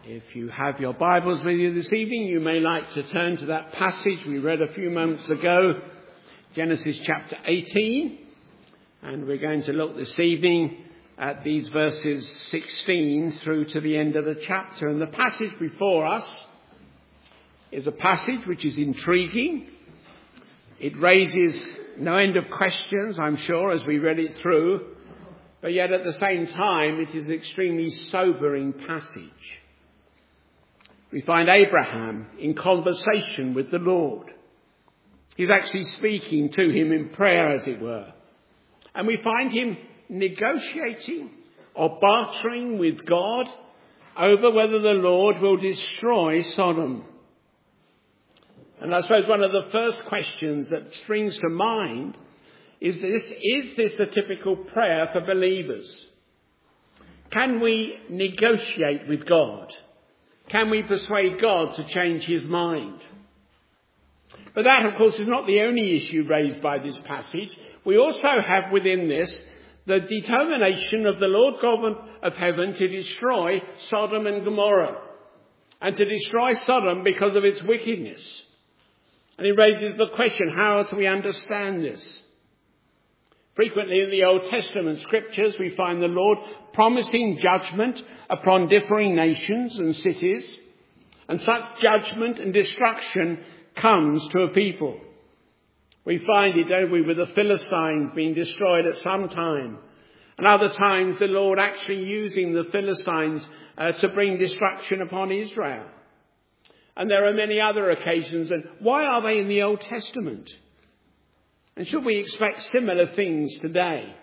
If you have your Bibles with you this evening, you may like to turn to that passage we read a few moments ago, Genesis chapter 18. And we're going to look this evening at these verses 16 through to the end of the chapter. And the passage before us is a passage which is intriguing. It raises no end of questions, I'm sure, as we read it through. But yet at the same time, it is an extremely sobering passage. We find Abraham in conversation with the Lord. He's actually speaking to him in prayer, as it were. And we find him negotiating or bartering with God over whether the Lord will destroy Sodom. And I suppose one of the first questions that springs to mind is this a typical prayer for believers? Can we negotiate with God? Can we persuade God to change his mind? But that, of course, is not the only issue raised by this passage. We also have within this the determination of the Lord God of heaven to destroy Sodom and Gomorrah, and to destroy Sodom because of its wickedness. And it raises the question, how do we understand this? Frequently in the Old Testament scriptures, we find the Lord promising judgment upon differing nations and cities. And such judgment and destruction comes to a people. We find it, don't we, with the Philistines being destroyed at some time. And other times the Lord actually using the Philistines to bring destruction upon Israel. And there are many other occasions. And why are they in the Old Testament? And should we expect similar things today?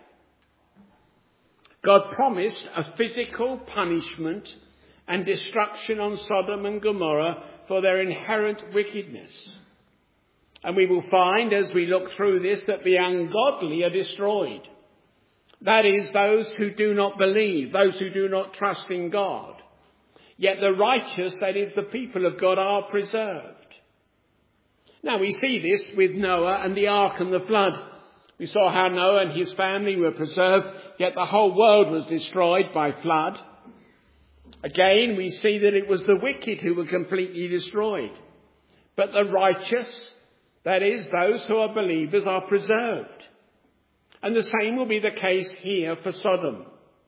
God promised a physical punishment and destruction on Sodom and Gomorrah for their inherent wickedness. And we will find as we look through this that the ungodly are destroyed. That is, those who do not believe, those who do not trust in God. Yet the righteous, that is, the people of God, are preserved. Now we see this with Noah and the ark and the flood. We saw how Noah and his family were preserved, yet the whole world was destroyed by flood. Again, we see that it was the wicked who were completely destroyed. But the righteous, that is, those who are believers, are preserved. And the same will be the case here for Sodom.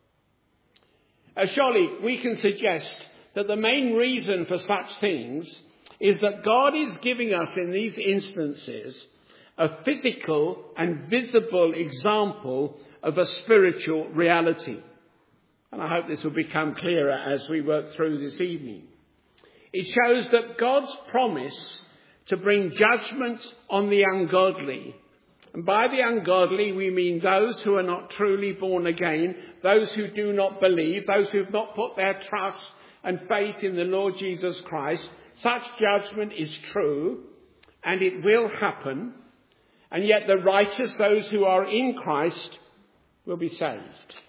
Surely we can suggest that the main reason for such things is that God is giving us in these instances a physical and visible example of a spiritual reality. And I hope this will become clearer as we work through this evening. It shows that God's promise to bring judgment on the ungodly, and by the ungodly we mean those who are not truly born again, those who do not believe, those who have not put their trust and faith in the Lord Jesus Christ. Such judgment is true, and it will happen, and yet the righteous, those who are in Christ, will be saved.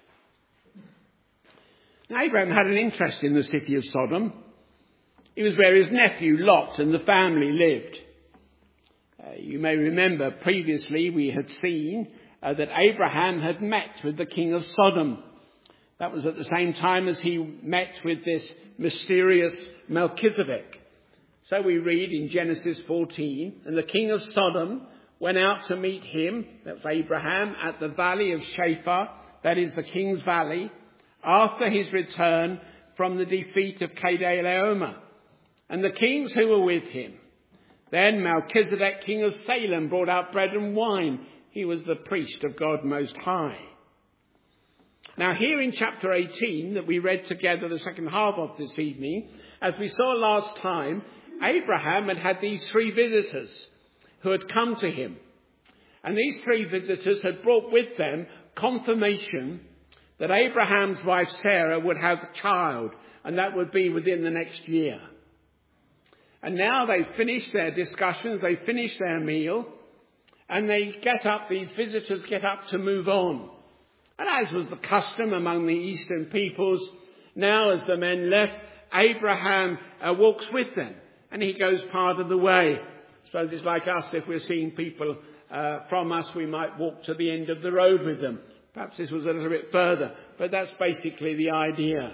Now, Abraham had an interest in the city of Sodom. It was where his nephew Lot and the family lived. You may remember previously we had seen that Abraham had met with the king of Sodom. That was at the same time as he met with this mysterious Melchizedek. So we read in Genesis 14, and the king of Sodom went out to meet him, that was Abraham, at the valley of Shapha, that is the king's valley, after his return from the defeat of Kedorlaomer, and the kings who were with him. Then Melchizedek, king of Salem, brought out bread and wine. He was the priest of God Most High. Now here in chapter 18 that we read together the second half of this evening, as we saw last time, Abraham had these three visitors who had come to him. And these three visitors had brought with them confirmation that Abraham's wife Sarah would have a child, and that would be within the next year. And now they've finished their discussions, they've finished their meal, and they these visitors get up to move on. And as was the custom among the Eastern peoples, now as the men left, Abraham walks with them, and he goes part of the way. I suppose it's like us, if we're seeing people from us, we might walk to the end of the road with them. Perhaps this was a little bit further, but that's basically the idea.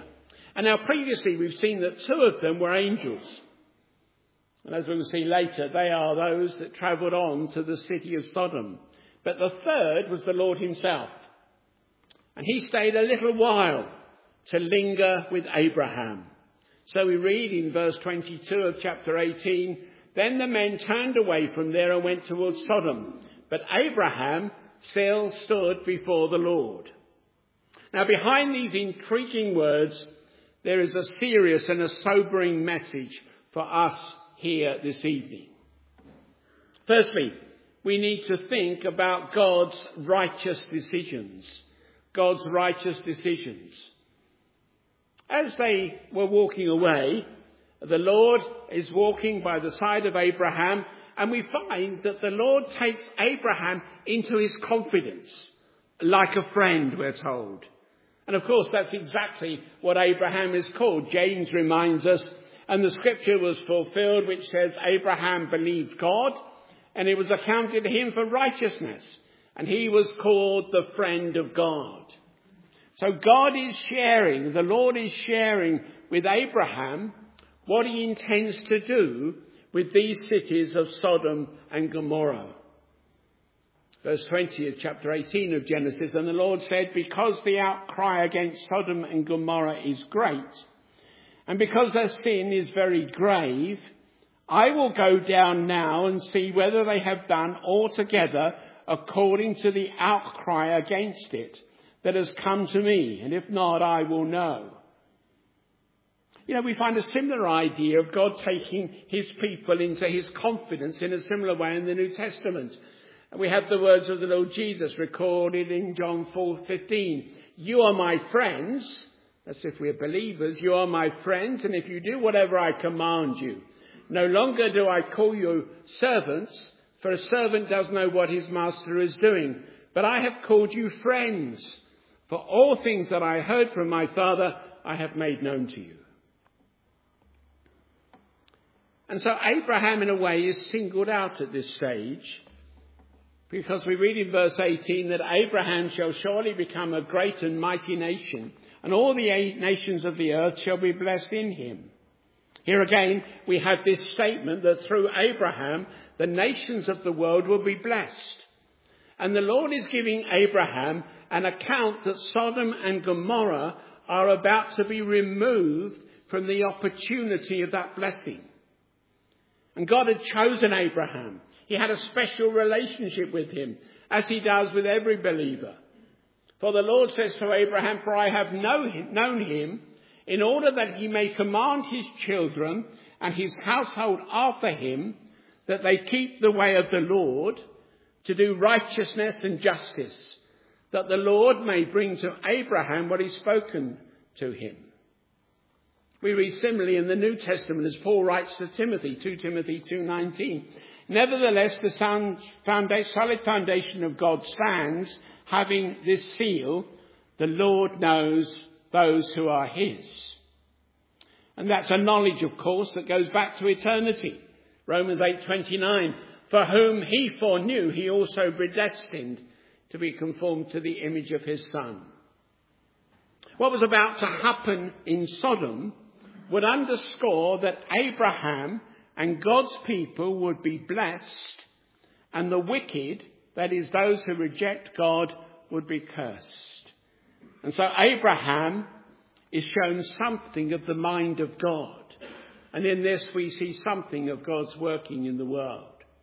And now previously we've seen that two of them were angels. And as we will see later, they are those that travelled on to the city of Sodom. But the third was the Lord himself. And he stayed a little while to linger with Abraham. So we read in verse 22 of chapter 18, then the men turned away from there and went towards Sodom. But Abraham still stood before the Lord. Now behind these intriguing words, there is a serious and a sobering message for us here this evening. Firstly, we need to think about God's righteous decisions. God's righteous decisions. As they were walking away, the Lord is walking by the side of Abraham, and we find that the Lord takes Abraham into his confidence, like a friend, we're told. And of course, that's exactly what Abraham is called. James reminds us, and the scripture was fulfilled, which says Abraham believed God, and it was accounted to him for righteousness, and he was called the friend of God. So God is sharing, the Lord is sharing with Abraham what he intends to do with these cities of Sodom and Gomorrah. Verse 20 of chapter 18 of Genesis, and the Lord said, because the outcry against Sodom and Gomorrah is great, and because their sin is very grave, I will go down now and see whether they have done altogether according to the outcry against it that has come to me, and if not, I will know. You know, we find a similar idea of God taking his people into his confidence in a similar way in the New Testament. And we have the words of the Lord Jesus recorded in John 4:15. You are my friends, as if we're believers, you are my friends, and if you do whatever I command you. No longer do I call you servants, for a servant does know what his master is doing. But I have called you friends, for all things that I heard from my Father I have made known to you. And so Abraham, in a way, is singled out at this stage, because we read in verse 18 that Abraham shall surely become a great and mighty nation, and all the nations of the earth shall be blessed in him. Here again, we have this statement that through Abraham, the nations of the world will be blessed. And the Lord is giving Abraham an account that Sodom and Gomorrah are about to be removed from the opportunity of that blessing. And God had chosen Abraham. He had a special relationship with him, as he does with every believer. For the Lord says to Abraham, for I have known him in order that he may command his children and his household after him, that they keep the way of the Lord, to do righteousness and justice, that the Lord may bring to Abraham what he's spoken to him. We read similarly in the New Testament as Paul writes to Timothy, 2 Timothy 2:19. Nevertheless, the solid foundation of God stands, having this seal, the Lord knows those who are his. And that's a knowledge, of course, that goes back to eternity. Romans 8:29, for whom he foreknew, he also predestined to be conformed to the image of his Son. What was about to happen in Sodom would underscore that Abraham and God's people would be blessed, and the wicked, that is those who reject God, would be cursed. And so Abraham is shown something of the mind of God. And in this we see something of God's working in the world.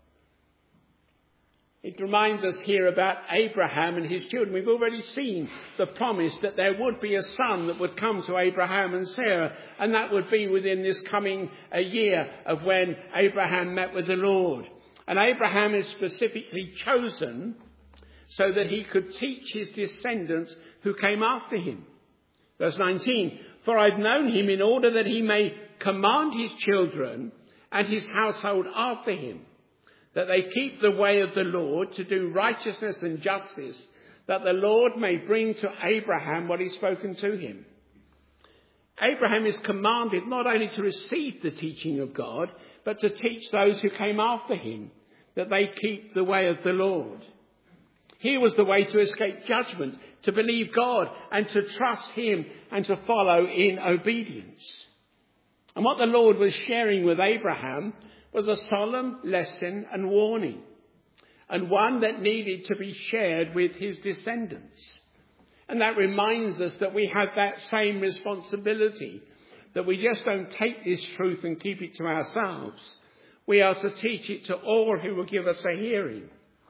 It reminds us here about Abraham and his children. We've already seen the promise that there would be a son that would come to Abraham and Sarah, and that would be within this coming year of when Abraham met with the Lord. And Abraham is specifically chosen so that he could teach his descendants who came after him. Verse 19, for I've known him in order that he may command his children and his household after him, that they keep the way of the Lord to do righteousness and justice, that the Lord may bring to Abraham what he's spoken to him. Abraham is commanded not only to receive the teaching of God, but to teach those who came after him, that they keep the way of the Lord. Here was the way to escape judgment. to believe God and to trust him and to follow in obedience. And what the Lord was sharing with Abraham was a solemn lesson and warning, and one that needed to be shared with his descendants. And that reminds us that we have that same responsibility, that we just don't take this truth and keep it to ourselves. We are to teach it to all who will give us a hearing.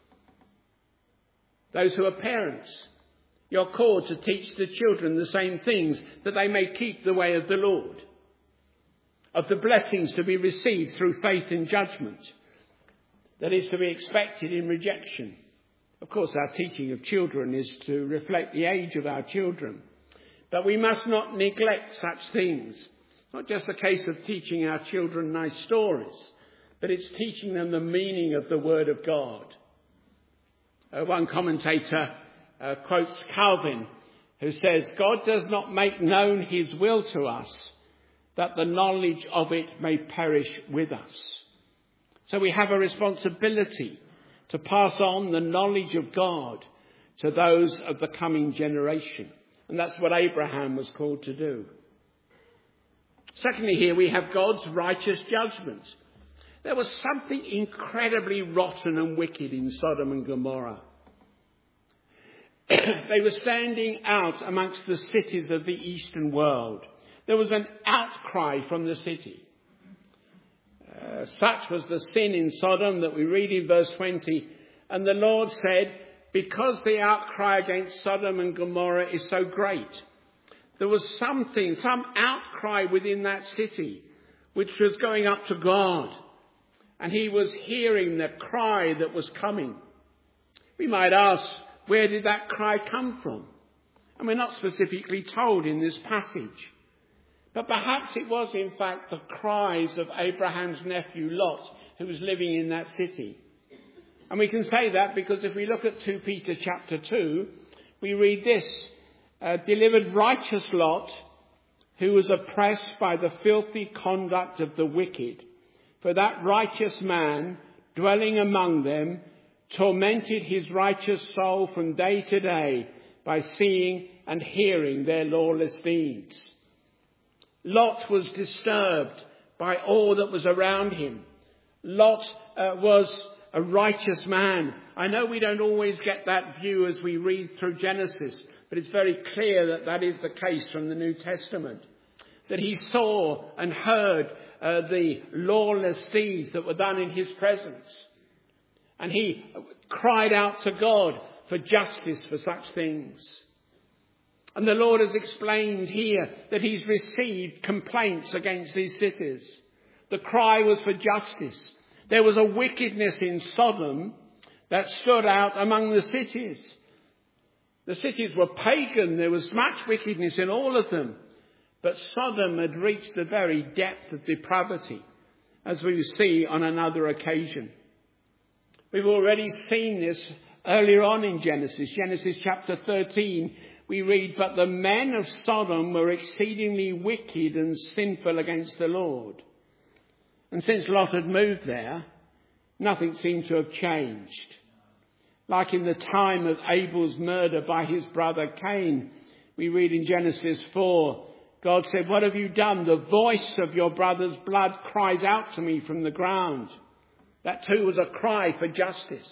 Those who are parents, you're called to teach the children the same things, that they may keep the way of the Lord, of the blessings to be received through faith and judgment that is to be expected in rejection. Of course, our teaching of children is to reflect the age of our children. But we must not neglect such things. It's not just a case of teaching our children nice stories, but it's teaching them the meaning of the Word of God. One commentator quotes Calvin, who says, God does not make known his will to us, that the knowledge of it may perish with us. So we have a responsibility to pass on the knowledge of God to those of the coming generation. And that's what Abraham was called to do. Secondly, here we have God's righteous judgment. There was something incredibly rotten and wicked in Sodom and Gomorrah. They were standing out amongst the cities of the Eastern world. There was an outcry from the city. Such was the sin in Sodom that we read in verse 20. And the Lord said, because the outcry against Sodom and Gomorrah is so great, there was some outcry within that city which was going up to God. And he was hearing the cry that was coming. We might ask, where did that cry come from? And we're not specifically told in this passage. But perhaps it was, in fact, the cries of Abraham's nephew Lot, who was living in that city. And we can say that because if we look at 2 Peter chapter 2, we read this, delivered righteous Lot, who was oppressed by the filthy conduct of the wicked. For that righteous man, dwelling among them, tormented his righteous soul from day to day by seeing and hearing their lawless deeds. Lot was disturbed by all that was around him. Lot was a righteous man. I know we don't always get that view as we read through Genesis, but it's very clear that that is the case from the New Testament. That he saw and heard the lawless deeds that were done in his presence. And he cried out to God for justice for such things. And the Lord has explained here that he's received complaints against these cities. The cry was for justice. There was a wickedness in Sodom that stood out among the cities. The cities were pagan. There was much wickedness in all of them. But Sodom had reached the very depth of depravity, as we see on another occasion. We've already seen this earlier on in Genesis. Genesis chapter 13. We read, but the men of Sodom were exceedingly wicked and sinful against the Lord. And since Lot had moved there, nothing seemed to have changed. Like in the time of Abel's murder by his brother Cain, we read in Genesis 4, God said, what have you done? The voice of your brother's blood cries out to me from the ground. That too was a cry for justice.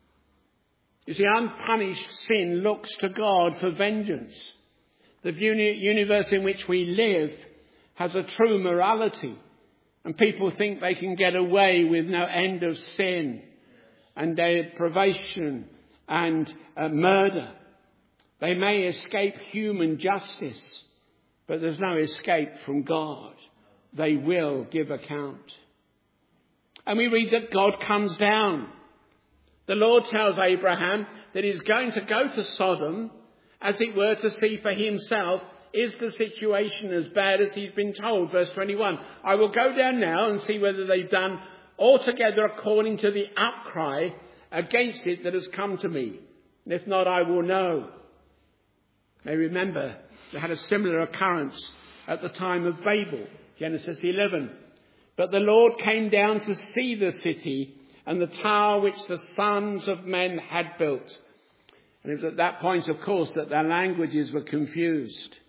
You see, unpunished sin looks to God for vengeance. The universe in which we live has a true morality, and people think they can get away with no end of sin and deprivation and murder. They may escape human justice, but there's no escape from God. They will give account. And we read that God comes down. The Lord tells Abraham that he's going to go to Sodom, as it were, to see for himself, is the situation as bad as he's been told? Verse 21, I will go down now and see whether they've done altogether according to the outcry against it that has come to me. And if not, I will know. You may remember they had a similar occurrence at the time of Babel, Genesis 11. But the Lord came down to see the city and the tower which the sons of men had built. And it was at that point, of course, that their languages were confused.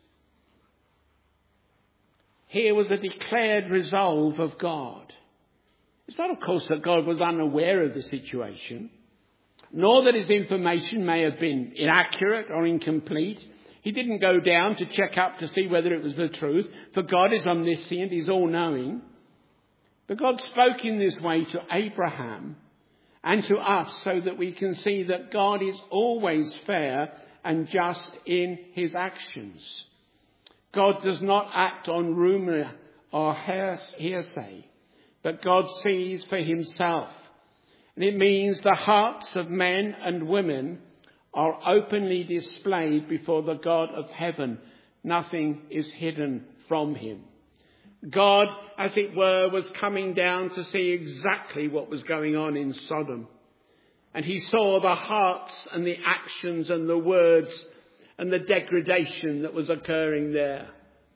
Here was a declared resolve of God. It's not, of course, that God was unaware of the situation, nor that his information may have been inaccurate or incomplete. He didn't go down to check up to see whether it was the truth, for God is omniscient, he's all-knowing. But God spoke in this way to Abraham and to us so that we can see that God is always fair and just in his actions. God does not act on rumour or hearsay, but God sees for himself. And it means the hearts of men and women are openly displayed before the God of heaven. Nothing is hidden from him. God, as it were, was coming down to see exactly what was going on in Sodom. And he saw the hearts and the actions and the words and the degradation that was occurring there.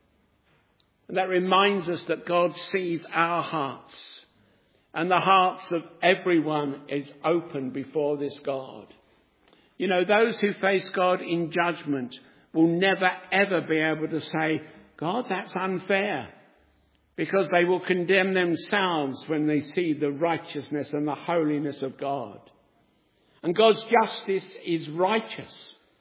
And that reminds us that God sees our hearts. And the hearts of everyone is open before this God. You know, those who face God in judgment will never ever be able to say, God, that's unfair. Because they will condemn themselves when they see the righteousness and the holiness of God. And God's justice is righteous.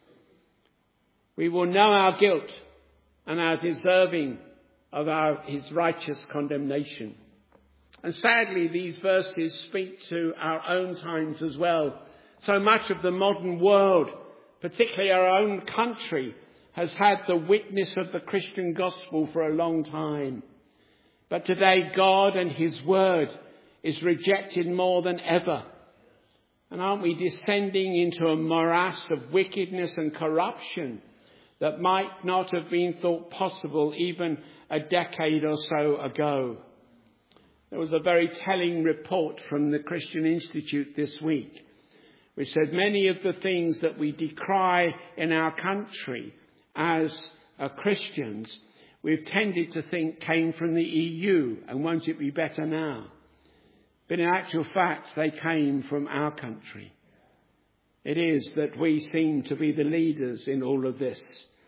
We will know our guilt and our deserving of his righteous condemnation. And sadly, these verses speak to our own times as well. So much of the modern world, particularly our own country, has had the witness of the Christian gospel for a long time. But today, God and his word is rejected more than ever. And aren't we descending into a morass of wickedness and corruption that might not have been thought possible even a decade or so ago? There was a very telling report from the Christian Institute this week, which said many of the things that we decry in our country as Christians, we've tended to think came from the EU, and won't it be better now? But in actual fact, they came from our country. It is that we seem to be the leaders in all of this.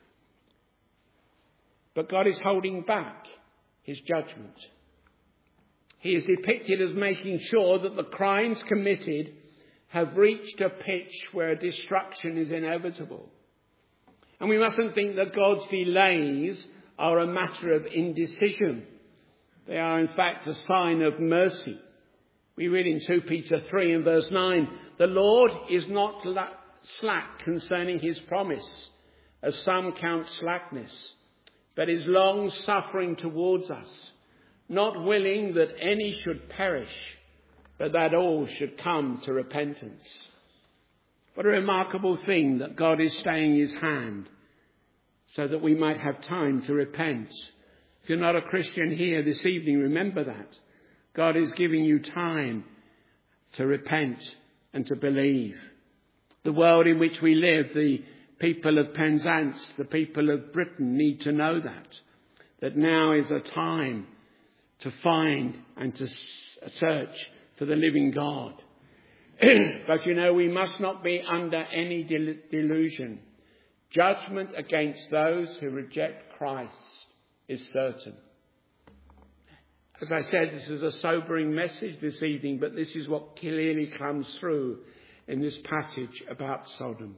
But God is holding back his judgment. He is depicted as making sure that the crimes committed have reached a pitch where destruction is inevitable. And we mustn't think that God's delays are a matter of indecision. They are in fact a sign of mercy. We read in 2 Peter 3 and verse 9, the Lord is not slack concerning his promise, as some count slackness, but is long suffering towards us, not willing that any should perish, but that all should come to repentance. What a remarkable thing that God is staying his hand so that we might have time to repent. If you're not a Christian here this evening, remember that. God is giving you time to repent and to believe. The world in which we live, the people of Penzance, the people of Britain need to know that now is a time to find and to search for the living God. But you know, we must not be under any delusion. Judgment against those who reject Christ is certain. As I said, this is a sobering message this evening, but this is what clearly comes through in this passage about Sodom.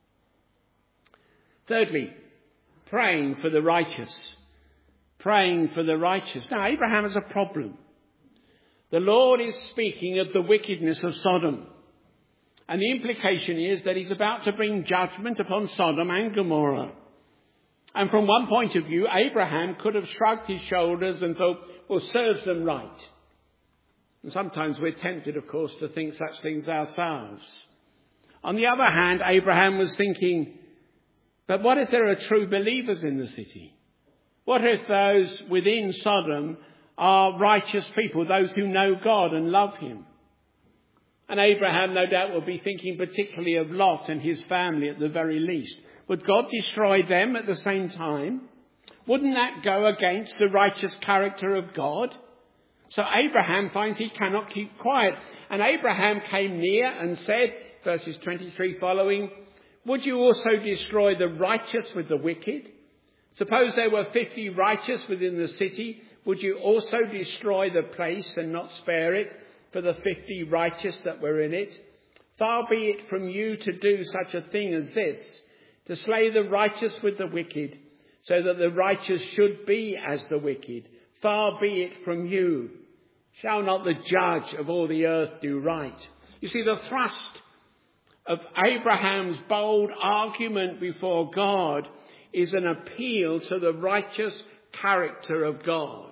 Thirdly, praying for the righteous. Praying for the righteous. Now, Abraham has a problem. The Lord is speaking of the wickedness of Sodom. And the implication is that he's about to bring judgment upon Sodom and Gomorrah. And from one point of view, Abraham could have shrugged his shoulders and thought, well, serves them right. And sometimes we're tempted, of course, to think such things ourselves. On the other hand, Abraham was thinking, but what if there are true believers in the city? What if those within Sodom are righteous people, those who know God and love him? And Abraham, no doubt, will be thinking particularly of Lot and his family at the very least. Would God destroy them at the same time? Wouldn't that go against the righteous character of God? So Abraham finds he cannot keep quiet. And Abraham came near and said, verses 23 following, would you also destroy the righteous with the wicked? Suppose there were 50 righteous within the city. Would you also destroy the place and not spare it for the 50 righteous that were in it? Far be it from you to do such a thing as this, to slay the righteous with the wicked, so that the righteous should be as the wicked. Far be it from you. Shall not the judge of all the earth do right? You see, the thrust of Abraham's bold argument before God is an appeal to the righteous character of God.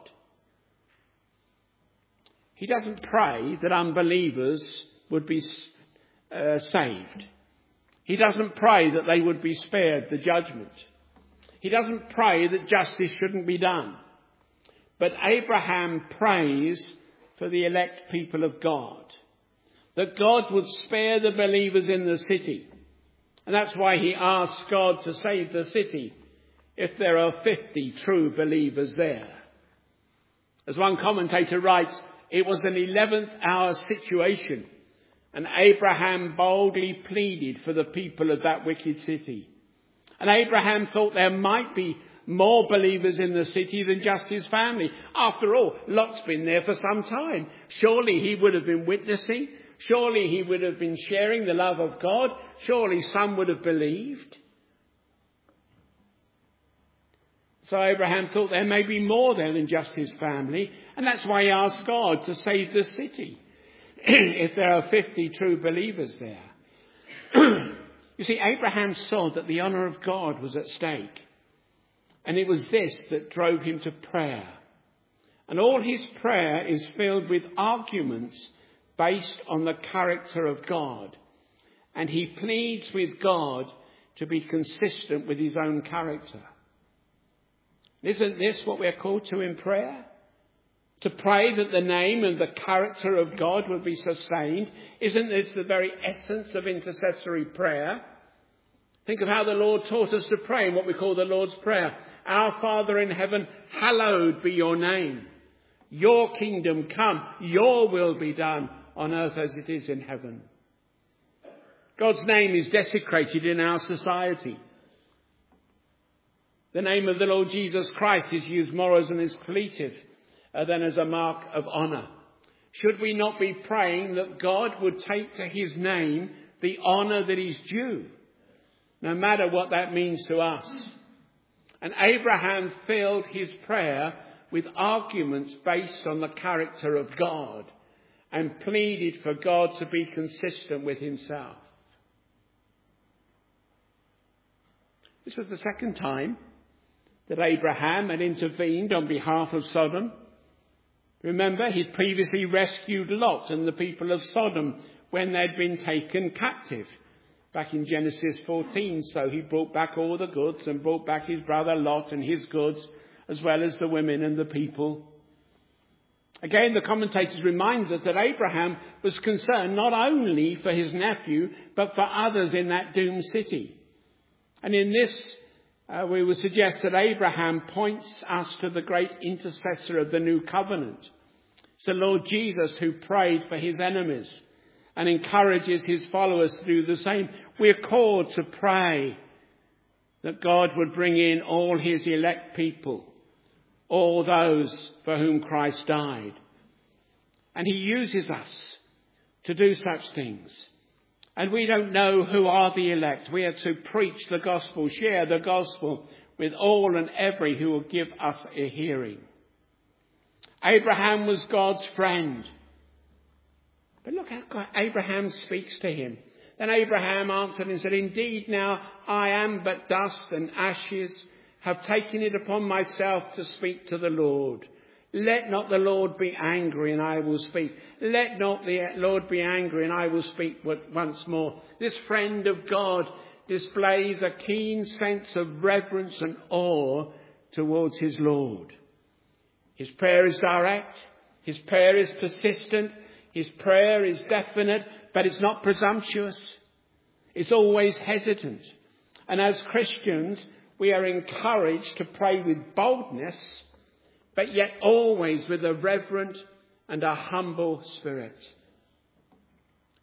He doesn't pray that unbelievers would be saved. He doesn't pray that they would be spared the judgment. He doesn't pray that justice shouldn't be done. But Abraham prays for the elect people of God, that God would spare the believers in the city. And that's why he asks God to save the city if there are 50 true believers there. As one commentator writes, it was an 11th hour situation, and Abraham boldly pleaded for the people of that wicked city. And Abraham thought there might be more believers in the city than just his family. After all, Lot's been there for some time. Surely he would have been witnessing. Surely he would have been sharing the love of God. Surely some would have believed. So Abraham thought there may be more there than just his family. And that's why he asked God to save the city if there are 50 true believers there. You see, Abraham saw that the honour of God was at stake. And it was this that drove him to prayer. And all his prayer is filled with arguments based on the character of God. And he pleads with God to be consistent with his own character. Isn't this what we're called to in prayer? To pray that the name and the character of God will be sustained. Isn't this the very essence of intercessory prayer? Think of how the Lord taught us to pray in what we call the Lord's Prayer. Our Father in heaven, hallowed be your name. Your kingdom come, your will be done on earth as it is in heaven. God's name is desecrated in our society. The name of the Lord Jesus Christ is used more as an expletive than as a mark of honour. Should we not be praying that God would take to his name the honour that is due, no matter what that means to us? And Abraham filled his prayer with arguments based on the character of God and pleaded for God to be consistent with himself. This was the second time that Abraham had intervened on behalf of Sodom. Remember, he'd previously rescued Lot and the people of Sodom when they'd been taken captive back in Genesis 14. So he brought back all the goods and brought back his brother Lot and his goods, as well as the women and the people. Again, the commentators remind us that Abraham was concerned not only for his nephew, but for others in that doomed city. And in this, we would suggest that Abraham points us to the great intercessor of the new covenant. It's the Lord Jesus who prayed for his enemies and encourages his followers to do the same. We're called to pray that God would bring in all his elect people, all those for whom Christ died. And he uses us to do such things. And we don't know who are the elect. We are to preach the gospel, share the gospel with all and every who will give us a hearing. Abraham was God's friend. But look how Abraham speaks to him. Then Abraham answered and said, "Indeed, now I am but dust and ashes, have taken it upon myself to speak to the Lord. Let not the Lord be angry, and I will speak. Let not the Lord be angry, and I will speak once more." This friend of God displays a keen sense of reverence and awe towards his Lord. His prayer is direct. His prayer is persistent. His prayer is definite, but it's not presumptuous. It's always hesitant. And as Christians, we are encouraged to pray with boldness, but yet always with a reverent and a humble spirit.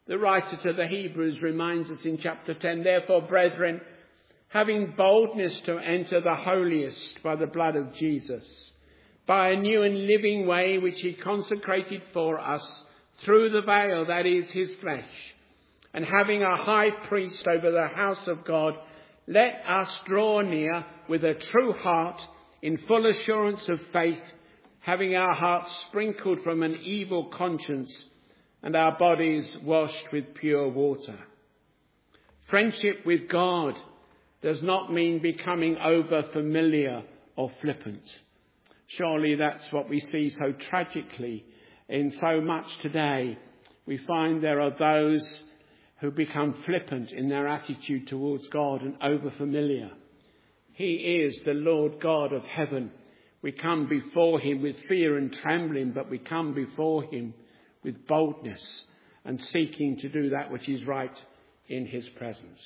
The writer to the Hebrews reminds us in chapter 10, therefore, brethren, having boldness to enter the holiest by the blood of Jesus, by a new and living way which he consecrated for us through the veil, that is, his flesh, and having a high priest over the house of God, let us draw near with a true heart in full assurance of faith, having our hearts sprinkled from an evil conscience and our bodies washed with pure water. Friendship with God does not mean becoming over familiar or flippant. Surely that's what we see so tragically in so much today. We find there are those who become flippant in their attitude towards God and over familiar. He is the Lord God of heaven. We come before him with fear and trembling, but we come before him with boldness and seeking to do that which is right in his presence.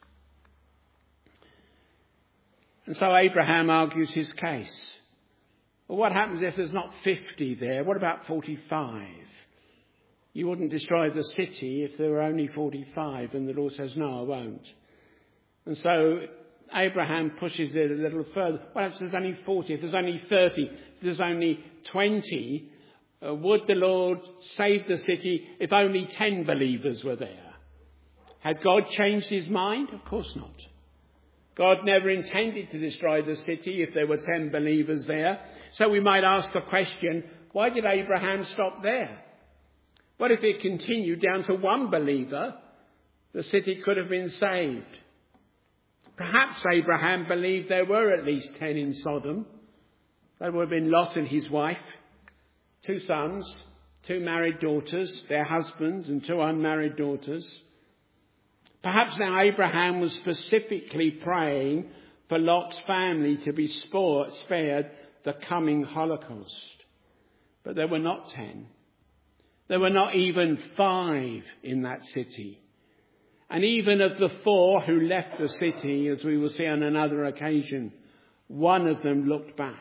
And so Abraham argues his case. Well, what happens if there's not 50 there? What about 45? You wouldn't destroy the city if there were only 45, and the Lord says, no, I won't. And so Abraham pushes it a little further. Well, if there's only 40, if there's only 30, if there's only 20, would the Lord save the city if only 10 believers were there? Had God changed his mind? Of course not. God never intended to destroy the city if there were 10 believers there. So we might ask the question, why did Abraham stop there? What if it continued down to one believer? The city could have been saved. Perhaps Abraham believed there were at least 10 in Sodom. That would have been Lot and his wife, 2 sons, 2 married daughters, their husbands, and 2 unmarried daughters. Perhaps now Abraham was specifically praying for Lot's family to be spared the coming Holocaust. But there were not 10. There were not even 5 in that city. And even of the 4 who left the city, as we will see on another occasion, 1 of them looked back.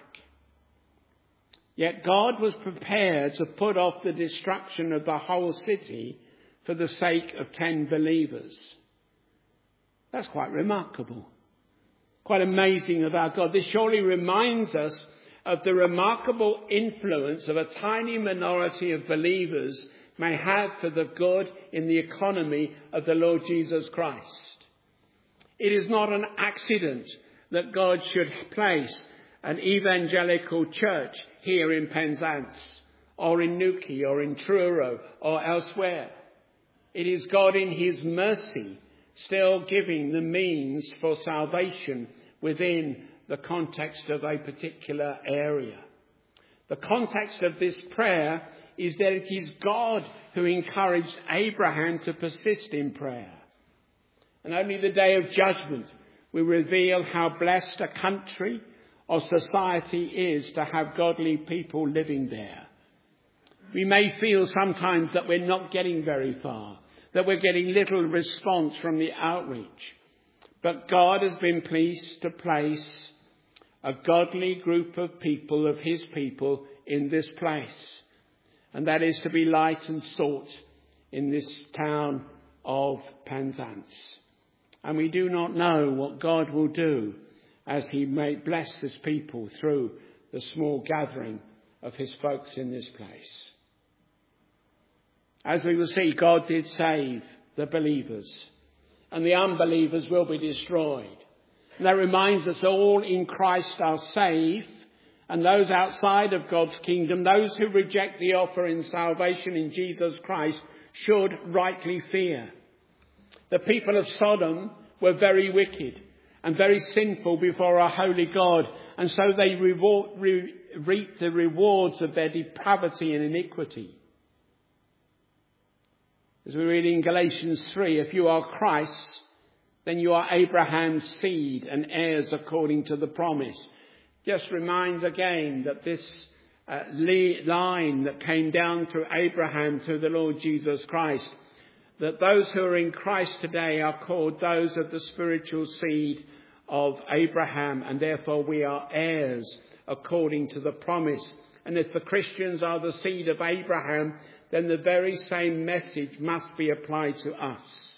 Yet God was prepared to put off the destruction of the whole city for the sake of 10 believers. That's quite remarkable. Quite amazing of our God. This surely reminds us of the remarkable influence of a tiny minority of believers may have for the good in the economy of the Lord Jesus Christ. It is not an accident that God should place an evangelical church here in Penzance, or in Newquay, or in Truro, or elsewhere. It is God in his mercy still giving the means for salvation within the context of a particular area. The context of this prayer is that it is God who encouraged Abraham to persist in prayer. And only the day of judgment will reveal how blessed a country or society is to have godly people living there. We may feel sometimes that we're not getting very far, that we're getting little response from the outreach. But God has been pleased to place a godly group of people, of his people, in this place. And that is to be light and salt in this town of Penzance. And we do not know what God will do as he may bless his people through the small gathering of his folks in this place. As we will see, God did save the believers, and the unbelievers will be destroyed. And that reminds us all in Christ are safe, and those outside of God's kingdom, those who reject the offer in salvation in Jesus Christ, should rightly fear. The people of Sodom were very wicked and very sinful before a holy God, and so they reap the rewards of their depravity and iniquity. As we read in Galatians 3, if you are Christ's, then you are Abraham's seed and heirs according to the promise. Just reminds again that this line that came down through Abraham to the Lord Jesus Christ, that those who are in Christ today are called those of the spiritual seed of Abraham, and therefore we are heirs according to the promise. And if the Christians are the seed of Abraham, then the very same message must be applied to us.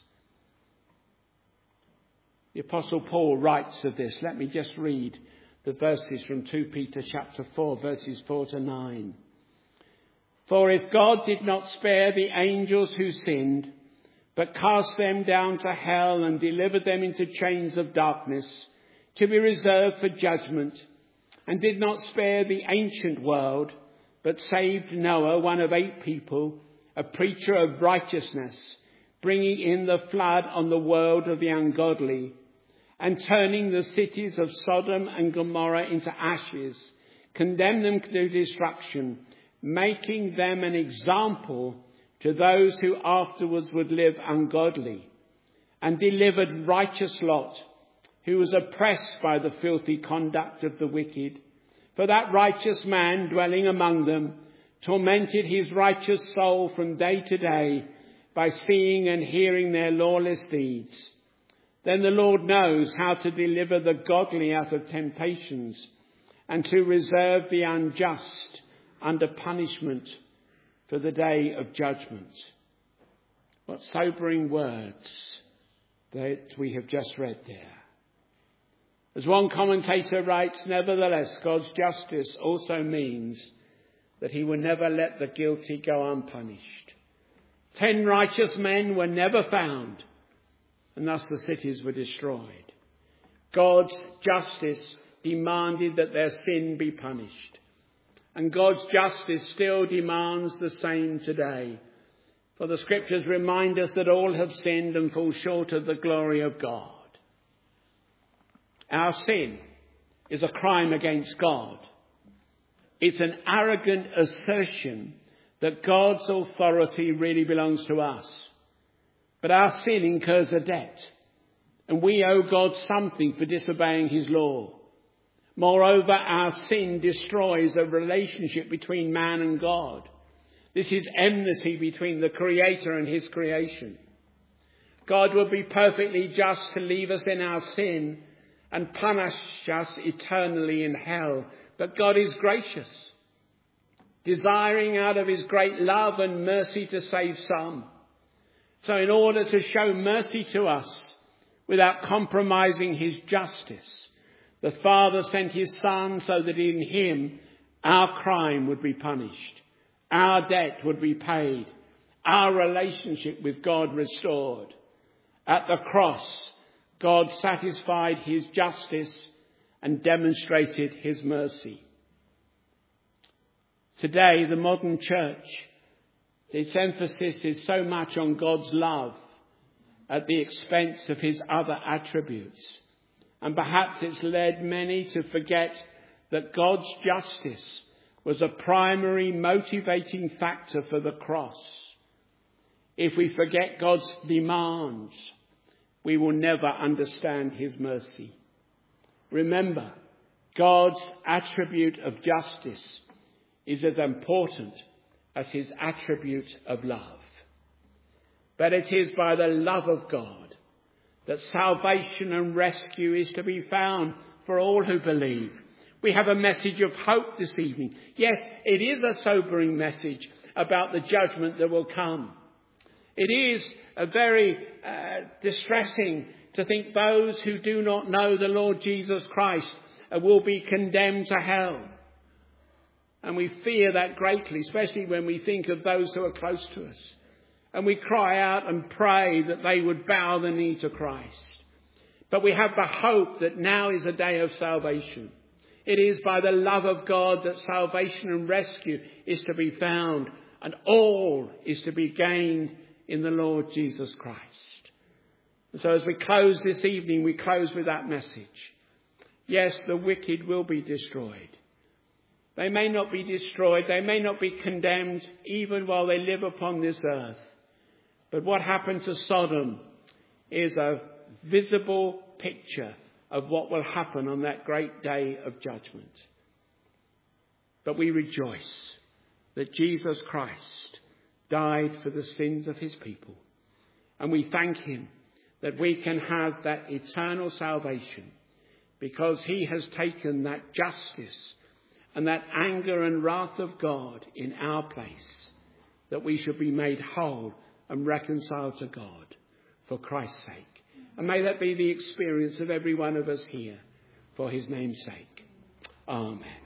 The Apostle Paul writes of this. Let me just read the verses from 2 Peter chapter 4, verses 4 to 9. For if God did not spare the angels who sinned, but cast them down to hell and delivered them into chains of darkness, to be reserved for judgment, and did not spare the ancient world, but saved Noah, one of 8 people, a preacher of righteousness, bringing in the flood on the world of the ungodly, and turning the cities of Sodom and Gomorrah into ashes, condemned them to destruction, making them an example to those who afterwards would live ungodly, and delivered righteous Lot, who was oppressed by the filthy conduct of the wicked. For that righteous man dwelling among them tormented his righteous soul from day to day by seeing and hearing their lawless deeds. Then the Lord knows how to deliver the godly out of temptations and to reserve the unjust under punishment for the day of judgment. What sobering words that we have just read there. As one commentator writes, nevertheless, God's justice also means that he will never let the guilty go unpunished. 10 righteous men were never found, and thus the cities were destroyed. God's justice demanded that their sin be punished. And God's justice still demands the same today. For the scriptures remind us that all have sinned and fall short of the glory of God. Our sin is a crime against God. It's an arrogant assertion that God's authority really belongs to us. But our sin incurs a debt, and we owe God something for disobeying his law. Moreover, our sin destroys a relationship between man and God. This is enmity between the Creator and his creation. God would be perfectly just to leave us in our sin and punish us eternally in hell. But God is gracious, desiring out of his great love and mercy to save some. So in order to show mercy to us without compromising his justice, the Father sent his Son so that in him our crime would be punished, our debt would be paid, our relationship with God restored. At the cross, God satisfied his justice and demonstrated his mercy. Today, the modern church, its emphasis is so much on God's love at the expense of his other attributes. And perhaps it's led many to forget that God's justice was a primary motivating factor for the cross. If we forget God's demands, we will never understand his mercy. Remember, God's attribute of justice is as important as his attribute of love. But it is by the love of God that salvation and rescue is to be found for all who believe. We have a message of hope this evening. Yes, it is a sobering message about the judgment that will come. It is very distressing to think those who do not know the Lord Jesus Christ will be condemned to hell. And we fear that greatly, especially when we think of those who are close to us. And we cry out and pray that they would bow the knee to Christ. But we have the hope that now is a day of salvation. It is by the love of God that salvation and rescue is to be found, and all is to be gained in the Lord Jesus Christ. And so as we close this evening, we close with that message. Yes, the wicked will be destroyed. They may not be destroyed, they may not be condemned even while they live upon this earth. But what happened to Sodom is a visible picture of what will happen on that great day of judgment. But we rejoice that Jesus Christ died for the sins of his people. And we thank him that we can have that eternal salvation because he has taken that justice and that anger and wrath of God in our place. that we should be made whole and reconciled to God for Christ's sake. And may that be the experience of every one of us here for his name's sake. Amen.